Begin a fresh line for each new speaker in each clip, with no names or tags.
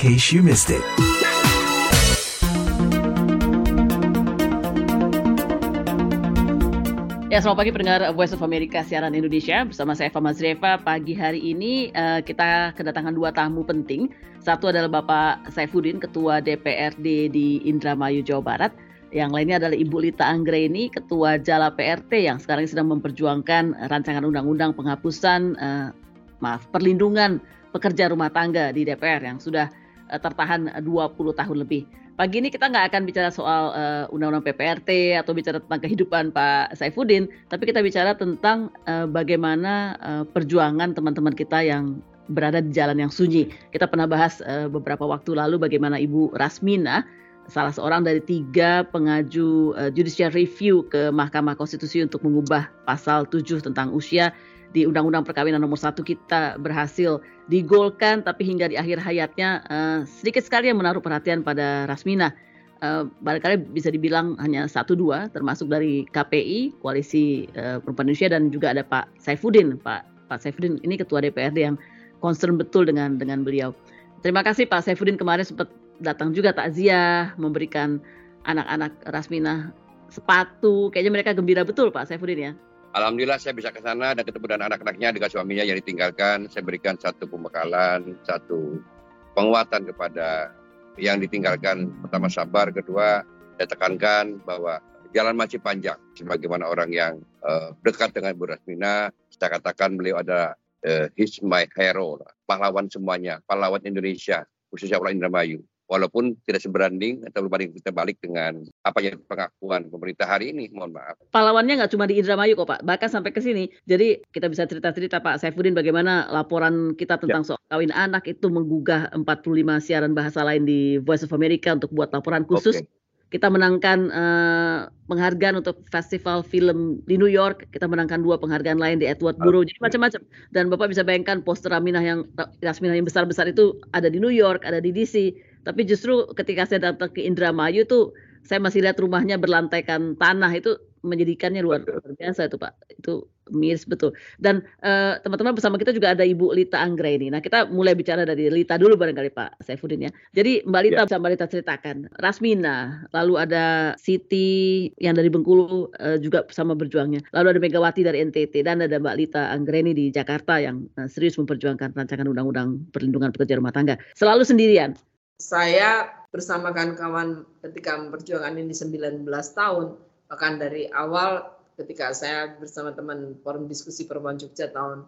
case you missed it.
Ya, selamat pagi pendengar Voice of America siaran Indonesia. Bersama saya Eva Mazrieva. Pagi hari ini kita kedatangan dua tamu penting. Satu adalah Bapak Saifuddin, Ketua DPRD di Indramayu, Jawa Barat. Yang lainnya adalah Ibu Lita Anggraini, Ketua Jala PRT yang sekarang sedang memperjuangkan rancangan undang-undang penghapusan perlindungan pekerja rumah tangga di DPR yang sudah tertahan 20 tahun lebih. Pagi ini kita nggak akan bicara soal undang-undang PPRT atau bicara tentang kehidupan Pak Saifuddin, tapi kita bicara tentang bagaimana perjuangan teman-teman kita yang berada di jalan yang sunyi. Kita pernah bahas beberapa waktu lalu bagaimana Ibu Rasmina, salah seorang dari 3 pengaju judicial review ke Mahkamah Konstitusi untuk mengubah pasal 7 tentang usia di Undang-Undang Perkawinan nomor 1 kita berhasil digolkan, tapi hingga di akhir hayatnya sedikit sekali yang menaruh perhatian pada Rasmina. Barangkali bisa dibilang hanya 1-2, termasuk dari KPI, Koalisi Perempuan Indonesia, dan juga ada Pak Saifuddin. Pak Saifuddin ini Ketua DPRD yang concern betul dengan beliau. Terima kasih Pak Saifuddin, kemarin sempat datang juga takziah, memberikan anak-anak Rasmina sepatu. Kayaknya mereka gembira betul Pak Saifuddin ya.
Alhamdulillah saya bisa ke sana dan ketemu dengan anak-anaknya dengan suaminya yang ditinggalkan. Saya berikan satu pembekalan, satu penguatan kepada yang ditinggalkan. Pertama sabar, kedua saya tekankan bahwa jalan masih panjang. Sebagaimana orang yang dekat dengan Bu Rasmina, saya katakan beliau adalah he's my hero, pahlawan semuanya, pahlawan Indonesia, khususnya orang Indramayu. Walaupun tidak seberanding atau berbanding kita balik dengan apa yang pengakuan pemerintah hari ini, mohon maaf.
Pahlawannya nggak cuma di Indramayu kok Pak, bahkan sampai ke sini. Jadi kita bisa cerita-cerita Pak Saifuddin bagaimana laporan kita tentang soal kawin anak itu menggugah 45 siaran bahasa lain di Voice of America untuk buat laporan khusus. Kita menangkan penghargaan untuk festival film di New York. Kita menangkan 2 penghargaan lain di Edward Bureau. Jadi macam-macam. Dan Bapak bisa bayangkan poster Rasmina yang besar-besar itu ada di New York, ada di DC. Tapi justru ketika saya datang ke Indramayu tuh saya masih lihat rumahnya berlantaikan tanah, itu menjadikannya luar biasa itu Pak. Itu miris betul. Dan teman-teman bersama kita juga ada Ibu Lita Anggraini. Nah, kita mulai bicara dari Lita dulu barangkali Pak Saifuddin ya. Jadi Mbak Lita bisa Mbak Lita ceritakan. Rasmina, lalu ada Siti yang dari Bengkulu juga sama berjuangnya. Lalu ada Megawati dari NTT dan ada Mbak Lita Anggraini di Jakarta yang serius memperjuangkan rancangan undang-undang perlindungan pekerja rumah tangga. Selalu sendirian.
Saya bersama kawan-kawan ketika memperjuangkan ini 19 tahun, bahkan dari awal ketika saya bersama teman Forum Diskusi Perempuan Jogja tahun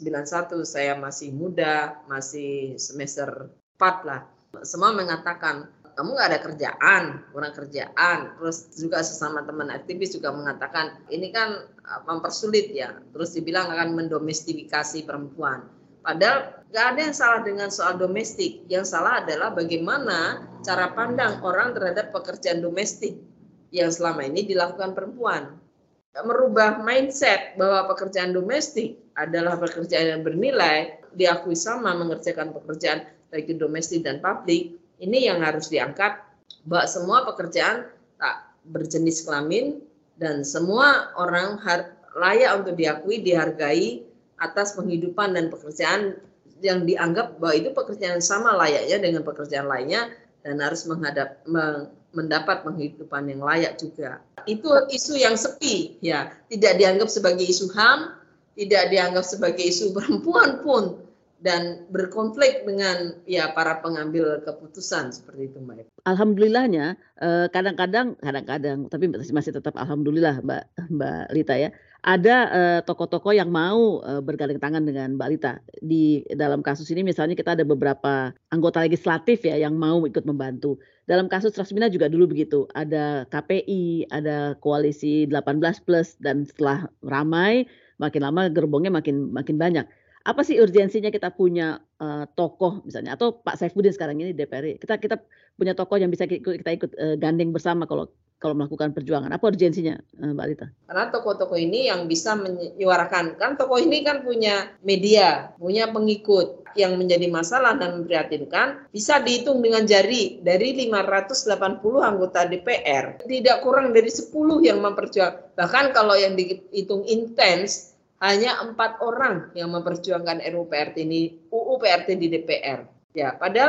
91, saya masih muda, masih semester 4 lah. Semua mengatakan, kamu nggak ada kerjaan, kurang kerjaan. Terus juga sesama teman aktivis juga mengatakan, ini kan mempersulit ya. Terus dibilang akan mendomestifikasi perempuan. Padahal nggak ada yang salah dengan soal domestik. Yang salah adalah bagaimana cara pandang orang terhadap pekerjaan domestik yang selama ini dilakukan perempuan. Merubah mindset bahwa pekerjaan domestik adalah pekerjaan yang bernilai, diakui sama mengerjakan pekerjaan baik domestik dan publik. Ini yang harus diangkat, bahwa semua pekerjaan tak berjenis kelamin dan semua orang layak untuk diakui, dihargai atas penghidupan dan pekerjaan yang dianggap bahwa itu pekerjaan sama layaknya dengan pekerjaan lainnya dan harus mendapat penghidupan yang layak juga. Itu isu yang sepi ya, tidak dianggap sebagai isu HAM, tidak dianggap sebagai isu perempuan pun, dan berkonflik dengan ya para pengambil keputusan seperti itu Mbak.
Alhamdulillahnya kadang-kadang tapi masih tetap alhamdulillah Mbak Lita ya. Ada tokoh-tokoh yang mau bergandeng tangan dengan Mbak Lita. Di dalam kasus ini misalnya kita ada beberapa anggota legislatif ya yang mau ikut membantu. Dalam kasus Rasmina juga dulu begitu. Ada KPI, ada Koalisi 18+, dan setelah ramai makin lama gerbongnya makin banyak. Apa sih urgensinya kita punya tokoh misalnya, atau Pak Saifuddin sekarang ini DPR, kita punya tokoh yang bisa kita ikut gandeng bersama kalau melakukan perjuangan. Apa urgensinya Mbak Lita?
Karena tokoh-tokoh ini yang bisa menyuarakan, kan tokoh ini kan punya media, punya pengikut. Yang menjadi masalah dan memprihatinkan bisa dihitung dengan jari dari 580 anggota DPR. Tidak kurang dari 10 yang memperjuangkan. Bahkan kalau yang dihitung intens, hanya 4 orang yang memperjuangkan UU PRT di DPR. Ya, padahal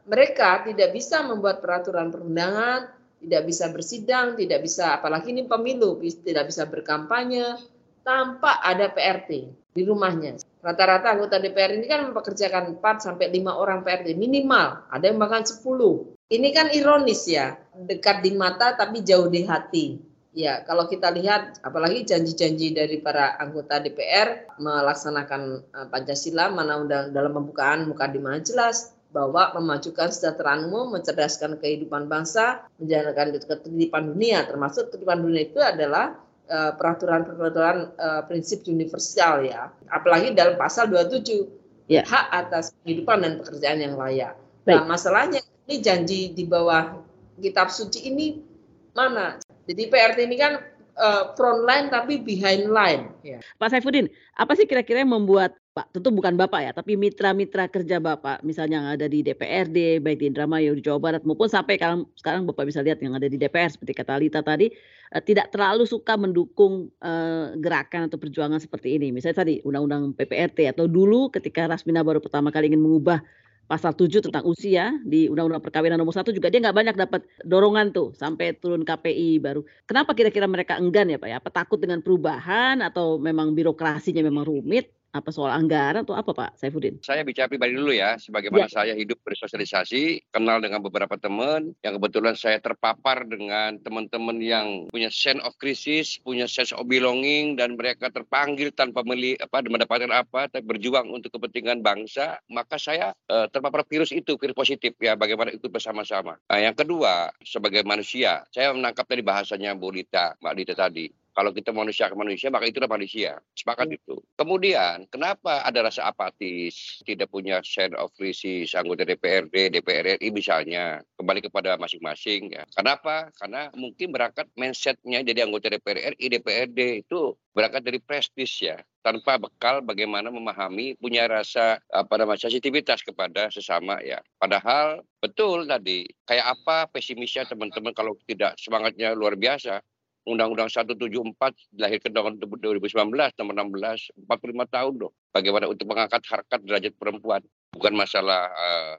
mereka tidak bisa membuat peraturan perundangan, tidak bisa bersidang, tidak bisa, apalagi ini pemilu, tidak bisa berkampanye tanpa ada PRT di rumahnya. Rata-rata anggota DPR ini kan mempekerjakan 4 sampai 5 orang PRT minimal, ada yang bahkan 10. Ini kan ironis ya, dekat di mata tapi jauh di hati. Ya, kalau kita lihat apalagi janji-janji dari para anggota DPR melaksanakan Pancasila, mana dalam pembukaan Mukadimah jelas bahwa memajukan kesejahteraan umum, mencerdaskan kehidupan bangsa, menjalankan ketertiban dunia, termasuk ketertiban dunia itu adalah peraturan-peraturan prinsip universal ya. Apalagi dalam pasal 27,
Ya.
hak atas kehidupan dan pekerjaan yang layak.
Baik.
Nah, masalahnya ini janji di bawah kitab suci ini mana? Jadi PRT ini kan front line tapi behind line. Ya.
Pak Saifuddin, apa sih kira-kira yang membuat Pak, tentu bukan Bapak ya, tapi mitra-mitra kerja Bapak, misalnya yang ada di DPRD, baik di Indramayu, di Jawa Barat, maupun sampai sekarang Bapak bisa lihat yang ada di DPR, seperti kata Lita tadi, tidak terlalu suka mendukung gerakan atau perjuangan seperti ini. Misalnya tadi Undang-Undang PPRT, atau dulu ketika Rasmina baru pertama kali ingin mengubah Pasal 7 tentang usia di Undang-Undang Perkawinan nomor 1 juga dia nggak banyak dapat dorongan tuh sampai turun KPI baru. Kenapa kira-kira mereka enggan ya Pak ya? Apa takut dengan perubahan atau memang birokrasinya memang rumit? Apa soal anggaran atau apa Pak Saifuddin?
Saya bicara pribadi dulu ya, sebagaimana
Ya.
saya hidup bersosialisasi, kenal dengan beberapa teman, yang kebetulan saya terpapar dengan teman-teman yang punya sense of crisis, punya sense of belonging, dan mereka terpanggil tanpa mendapatkan apa, tapi berjuang untuk kepentingan bangsa, maka saya terpapar virus itu, virus positif ya, bagaimana ikut bersama-sama. Nah, yang kedua, sebagai manusia, saya menangkap dari bahasanya Mbak Dita tadi. Kalau kita manusia ke manusia, maka itulah manusia. Sepakat itu. Kemudian, kenapa ada rasa apatis, tidak punya sense of crisis, anggota DPRD, DPR RI misalnya, kembali kepada masing-masing. Ya. Kenapa? Karena mungkin berangkat mindset-nya jadi anggota DPR RI, DPRD itu berangkat dari prestis ya, tanpa bekal bagaimana memahami, punya rasa sensitivitas kepada sesama ya. Padahal betul tadi, kayak apa pesimisnya teman-teman kalau tidak semangatnya luar biasa. Undang-Undang 174 dilahirkan tahun 2019, nomor 16, 45 tahun loh. Bagaimana untuk mengangkat harkat derajat perempuan. Bukan masalah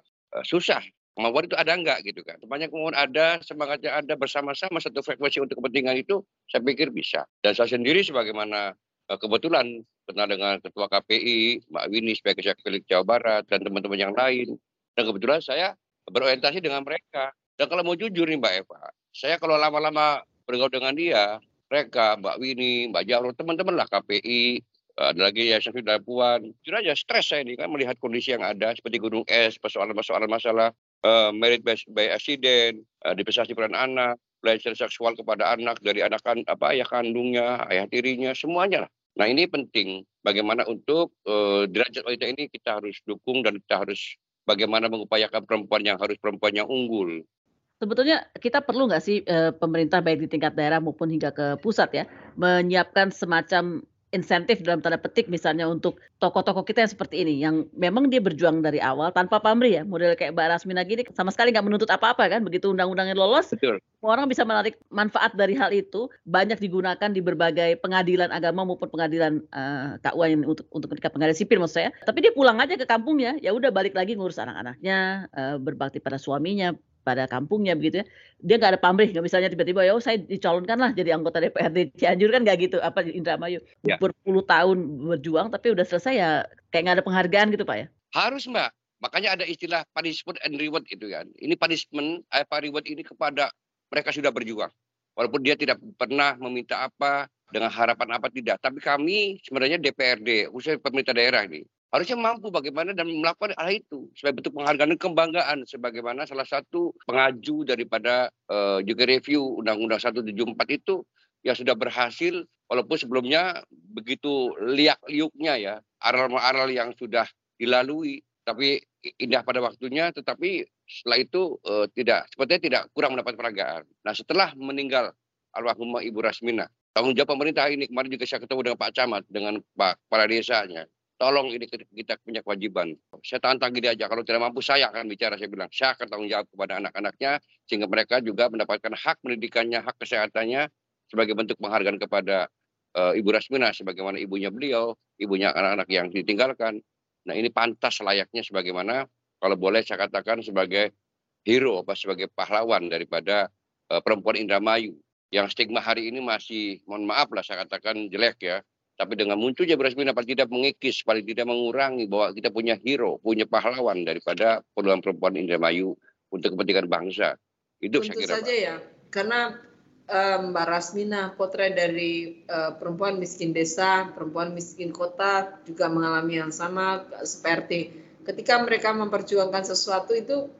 susah. Kemauan itu ada enggak gitu kan. Sepanjang kemauan ada, semangatnya ada, bersama-sama satu frekuensi untuk kepentingan itu, saya pikir bisa. Dan saya sendiri sebagaimana kebetulan pernah dengan Ketua KPI, Mbak Winnie sebagai Sekjen Jawa Barat, dan teman-teman yang lain. Dan kebetulan saya berorientasi dengan mereka. Dan kalau mau jujur nih Mbak Eva, saya kalau lama-lama bergaul dengan dia, mereka, Mbak Winnie, Mbak Jarod, teman-teman lah KPI, ada lagi ya Syafri Puan. Jujur aja stres saya ini kan melihat kondisi yang ada seperti gunung es, persoalan-persoalan masalah merit by accident, divestasi peran anak, pelecehan seksual kepada anak dari ayah kandungnya, ayah tirinya, semuanya lah. Nah ini penting bagaimana untuk derajat wanita ini kita harus dukung dan kita harus bagaimana mengupayakan perempuan yang unggul.
Sebetulnya kita perlu nggak sih pemerintah baik di tingkat daerah maupun hingga ke pusat ya, menyiapkan semacam insentif dalam tanda petik misalnya untuk tokoh-tokoh kita yang seperti ini, yang memang dia berjuang dari awal tanpa pamrih ya, model kayak Mbak Rasmina gini sama sekali nggak menuntut apa-apa kan, begitu undang-undangnya lolos,
Betul.
semua orang bisa menarik manfaat dari hal itu, banyak digunakan di berbagai pengadilan agama maupun pengadilan KUA yang untuk ketika pengadilan sipil maksud saya. Tapi dia pulang aja ke kampungnya, ya udah balik lagi ngurus anak-anaknya, berbakti pada suaminya, pada kampungnya begitu ya. Dia nggak ada pamrih, nggak misalnya tiba-tiba ya saya dicalonkan lah jadi anggota DPRD Cianjur kan nggak gitu, apa di Indramayu.
Ya.
Berpuluh tahun berjuang tapi udah selesai ya kayak nggak ada penghargaan gitu Pak ya.
Harus Mbak. Makanya ada istilah punishment and reward itu kan. Ini punishment, reward ini kepada mereka sudah berjuang. Walaupun dia tidak pernah meminta apa, dengan harapan apa tidak. Tapi kami sebenarnya DPRD, khususnya pemerintah daerah ini, harusnya mampu bagaimana dan melakukan hal itu sebagai bentuk penghargaan dan kebanggaan sebagaimana salah satu pengaju daripada juga review Undang-Undang 174 itu yang sudah berhasil walaupun sebelumnya begitu liak-liuknya ya aral-aral yang sudah dilalui tapi indah pada waktunya tetapi setelah itu sepertinya tidak kurang mendapat penghargaan. Nah setelah meninggal almarhumah Ibu Rasmina, tanggung jawab pemerintah ini kemarin juga saya ketemu dengan Pak Camat dengan Pak Kepala Desanya. Tolong ini kita punya kewajiban. Saya tantang gini aja, kalau tidak mampu saya akan bicara, saya bilang. Saya akan tanggung jawab kepada anak-anaknya, sehingga mereka juga mendapatkan hak pendidikannya, hak kesehatannya, sebagai bentuk penghargaan kepada Ibu Rasmina, sebagaimana ibunya beliau, ibunya anak-anak yang ditinggalkan. Nah ini pantas layaknya sebagaimana kalau boleh saya katakan sebagai hero, sebagai pahlawan daripada perempuan Indramayu. Yang stigma hari ini masih, mohon maaf lah saya katakan jelek ya, tapi dengan munculnya Bu Rasmina paling tidak mengikis, paling tidak mengurangi bahwa kita punya hero, punya pahlawan daripada perempuan Indramayu untuk kepentingan bangsa. Itu
Tentu
saya kira,
saja
Pak.
ya, karena Mbak Rasmina, potret dari perempuan miskin desa, perempuan miskin kota juga mengalami yang sama, seperti ketika mereka memperjuangkan sesuatu itu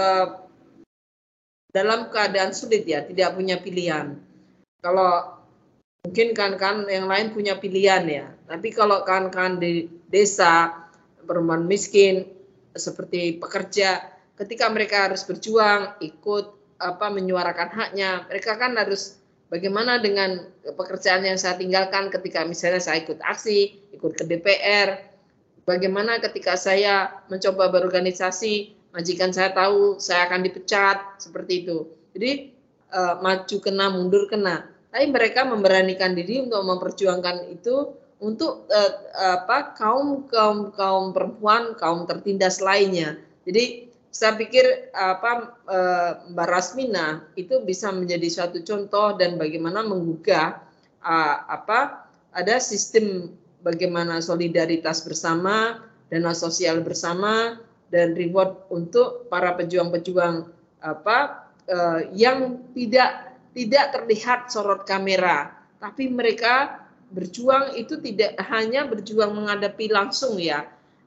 dalam keadaan sulit ya, tidak punya pilihan. Kalau mungkin kan yang lain punya pilihan ya, tapi kalau kan di desa, perempuan miskin, seperti pekerja, ketika mereka harus berjuang, ikut menyuarakan haknya, mereka kan harus bagaimana dengan pekerjaan yang saya tinggalkan ketika misalnya saya ikut aksi, ikut ke DPR, bagaimana ketika saya mencoba berorganisasi, majikan saya tahu saya akan dipecat, seperti itu. Jadi maju kena, mundur kena. Tapi mereka memberanikan diri untuk memperjuangkan itu untuk kaum perempuan, kaum tertindas lainnya. Jadi saya pikir Mbak Rasmina itu bisa menjadi suatu contoh dan bagaimana menggugah ada sistem bagaimana solidaritas bersama, dana sosial bersama, dan reward untuk para pejuang-pejuang yang tidak terlihat sorot kamera, tapi mereka berjuang itu tidak hanya berjuang menghadapi langsung ya,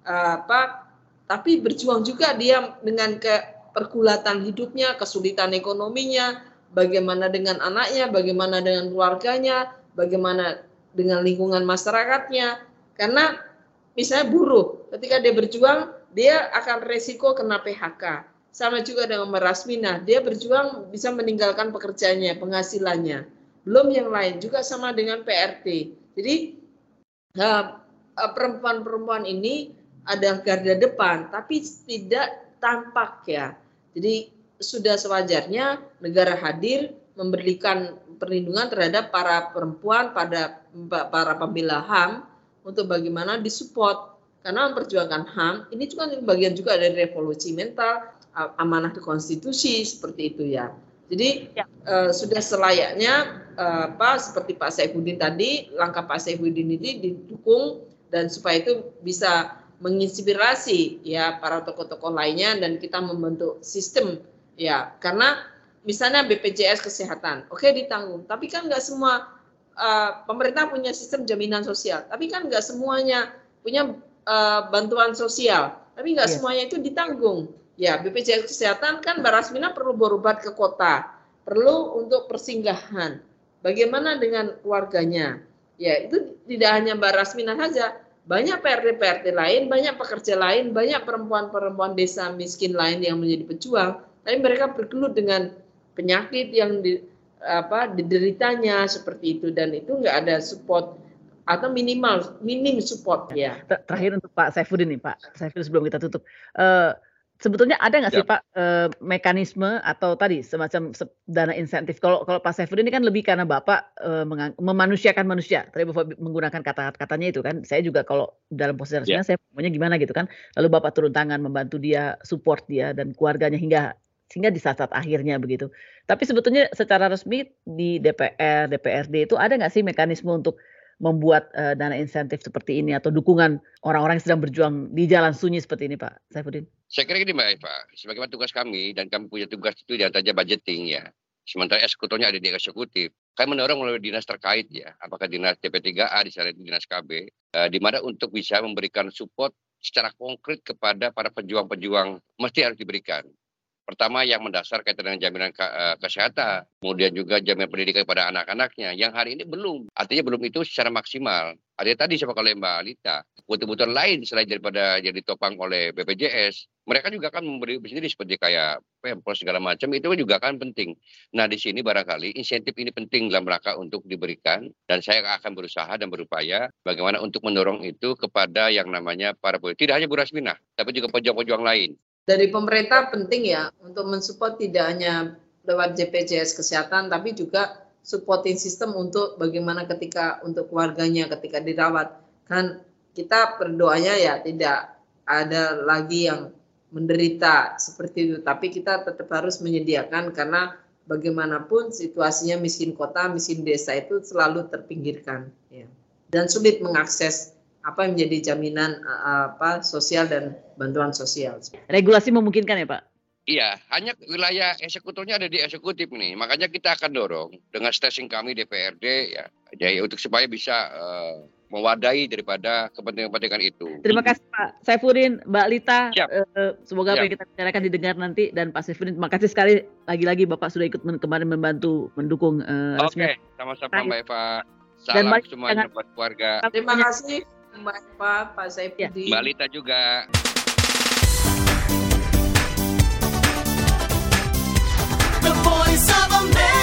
tapi berjuang juga dia dengan pergulatan hidupnya, kesulitan ekonominya, bagaimana dengan anaknya, bagaimana dengan keluarganya, bagaimana dengan lingkungan masyarakatnya. Karena misalnya buruh, ketika dia berjuang, dia akan resiko kena PHK. Sama juga dengan Mbak Rasmina, dia berjuang bisa meninggalkan pekerjaannya, penghasilannya. Belum yang lain, juga sama dengan PRT. Jadi perempuan-perempuan ini ada garda depan, tapi tidak tampak ya. Jadi sudah sewajarnya negara hadir memberikan perlindungan terhadap para perempuan, pada para pembela HAM untuk bagaimana disupport. Karena memperjuangkan HAM ini juga bagian juga dari revolusi mental, amanah konstitusi seperti itu ya. Jadi sudah selayaknya seperti Pak Saifuddin tadi, langkah Pak Saifuddin ini didukung dan supaya itu bisa menginspirasi ya para tokoh-tokoh lainnya dan kita membentuk sistem ya, karena misalnya BPJS kesehatan oke ditanggung, tapi kan nggak semua pemerintah punya sistem jaminan sosial, tapi kan nggak semuanya punya bantuan sosial, tapi nggak semuanya itu ditanggung ya. BPJS kesehatan kan Mbak Rasmina perlu berobat ke kota, perlu untuk persinggahan, bagaimana dengan keluarganya ya. Itu tidak hanya Mbak Rasmina saja, banyak PRT lain, banyak pekerja lain, banyak perempuan-perempuan desa miskin lain yang menjadi pejuang, tapi mereka bergelut dengan penyakit yang dideritanya seperti itu, dan itu nggak ada support atau minim support ya.
Terakhir untuk Pak Saifuddin nih, Pak Saifuddin, sebelum kita tutup, sebetulnya ada nggak sih Pak mekanisme atau tadi semacam dana insentif? Kalau Pak Saifuddin ini kan lebih karena Bapak memanusiakan manusia. Tadi Bapak menggunakan kata-katanya itu kan. Saya juga kalau dalam posisi resminya saya maunya gimana gitu kan. Lalu Bapak turun tangan membantu dia, support dia dan keluarganya sehingga di saat-saat akhirnya begitu. Tapi sebetulnya secara resmi di DPR, DPRD itu ada nggak sih mekanisme untuk membuat dana insentif seperti ini atau dukungan orang-orang yang sedang berjuang di jalan sunyi seperti ini, Pak Saifuddin?
Saya kira gini Mbak Eva, sebagaimana tugas kami dan kami punya tugas itu diantaranya budgeting ya. Sementara eksekutornya ada di eksekutif. Kami mendorong melalui dinas terkait ya, apakah dinas DP3A, di sana dinas KB, di mana untuk bisa memberikan support secara konkret kepada para pejuang-pejuang mesti harus diberikan. Pertama yang mendasar kaitan dengan jaminan kesehatan, kemudian juga jaminan pendidikan kepada anak-anaknya, yang hari ini belum. Artinya belum itu secara maksimal. Artinya tadi siapa oleh Mbak Alita, kebutuhan lain selain daripada yang ditopang oleh BPJS, mereka juga akan memberi sendiri seperti kayak Pempros segala macam, itu juga kan penting. Nah di sini barangkali insentif ini penting dalam rangka untuk diberikan, dan saya akan berusaha dan berupaya bagaimana untuk mendorong itu kepada yang namanya para politik, tidak hanya Bu Rasmina, tapi juga pejuang-pejuang lain.
Dari pemerintah penting ya untuk mensupport tidak hanya lewat BPJS kesehatan, tapi juga supporting sistem untuk bagaimana ketika untuk keluarganya ketika dirawat. Kan kita berdoanya ya tidak ada lagi yang menderita seperti itu. Tapi kita tetap harus menyediakan karena bagaimanapun situasinya miskin kota, miskin desa itu selalu terpinggirkan, ya. Dan sulit mengakses apa yang menjadi jaminan sosial dan bantuan sosial.
Regulasi memungkinkan ya Pak?
Iya, hanya wilayah eksekutornya ada di eksekutif nih. Makanya kita akan dorong dengan stasiun kami DPRD ya, jadi untuk supaya bisa mewadahi daripada kepentingan-kepentingan itu.
Terima kasih Pak Saifuddin, Mbak Lita. Semoga apa yang kita bicarakan didengar nanti, dan Pak Saifuddin terima kasih sekali lagi Bapak sudah ikut kemarin membantu mendukung.
Oke, sama-sama Mbak Eva. Salam semuanya buat keluarga.
Terima kasih Mbak Eva, Pak Saifuddin.
Mbak Lita juga.
The Voice of America.